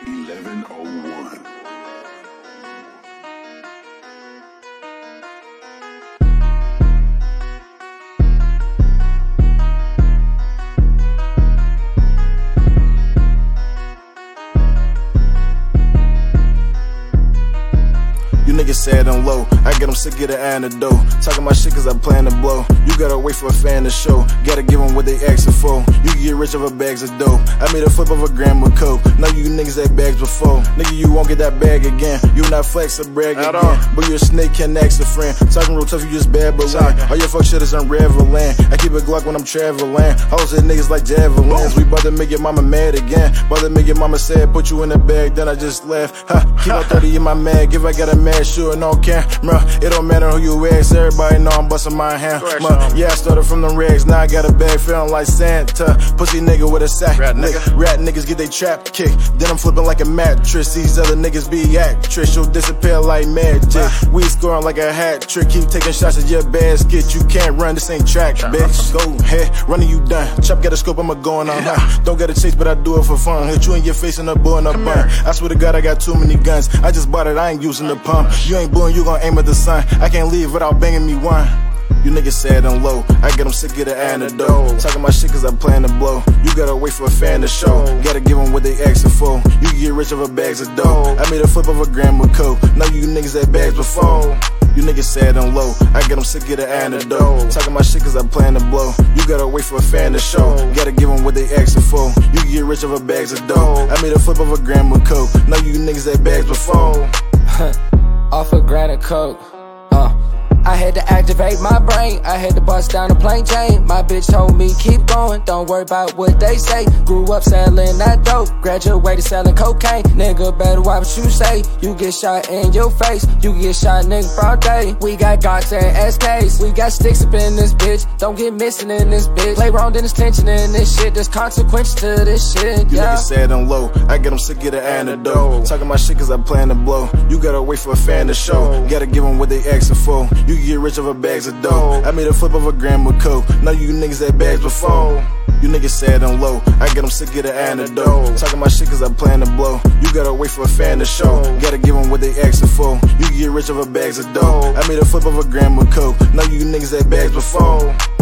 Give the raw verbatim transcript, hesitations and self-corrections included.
eleven oh one. You niggas sad I'm low, I get them sick of the antidote. Talking my shit cause I plan to blow. You gotta wait for a fan to show, gotta give them what they asking for. You can get rich off of bags of dope. I made a flip of a gram of coke. Know you niggas had bags before. Nigga, you won't get that bag again. You not flex or brag At again all. But you a snake, can't ask a friend. Talking real tough, you just bad but lying. All your fuck shit is unraveling. I keep a Glock when I'm traveling. Hoes hit niggas like javelins. We bout to make your mama mad again. Bout to make your mama sad, put you in the bag, then I just laugh. Ha, keep on thirty in my mag. If I got a mad, sure, no camera. It don't matter who you ask, everybody know I'm busting my hand. Ma, yeah, I started from them rags, now I got a bag feeling like Santa. Pussy nigga with a sack. Rat nigga. Rat niggas get they trap kicked. Then I'm flipping like a mattress. These other niggas be actress. You'll disappear like magic. We scoring like a hat trick. Keep taking shots at your basket. You can't run, this ain't track, bitch. Go ahead, running you done. Chop got a scope, I'ma go on a hunt. Don't get a chase, but I do it for fun. Hit you in your face and a bull and a bun. I swear to God, I got too many guns. I just bought it, I ain't using the pump. You ain't blowing, you gon' aim at the sun. I can't leave without banging me one. You niggas sad I'm low, I get them sick of the antidote. Talking my shit cause I plan to blow. You gotta wait for a fan to show, gotta give them what they asking for. You can get rich off of bags of dope. I made a flip of a gram of coke. Know you niggas had bags before. You niggas sad I'm low, I get them sick of the antidote. Talking my shit cause I plan to blow. You gotta wait for a fan to show, gotta give them what they asking for. You can get rich off of bags of dope. I made a flip of a gram of coke. Know you niggas had bags before. Off a grand of coke. Uh, I had to activate my brain. I had to bust down the plane chain. My bitch told me keep going, don't worry about what they say. Grew up selling that dope, graduated selling cocaine. Nigga better watch what you say. You get shot in your face, you get shot nigga broad day. We got Glocks and S Ks, we got sticks up in this bitch. Don't get missing in this bitch. Play wrong, then there's tension in this shit. There's consequences to this shit. You Yeah. niggas sad I'm low, I get them sick of the antidote. Talking my shit cause I plan to blow. You gotta wait for a fan to show, gotta give them what they asking for. You can get rich off of bags of dope. I made a flip of a gram of coke. Know you niggas had bags before. You niggas sad I'm low, I get them sick of the antidote. Talking my shit cause I plan to blow. You gotta wait for a fan to show, gotta give them what they asking for. You can get rich off of bags of dope. I made a flip of a gram of coke. Know you niggas had bags before.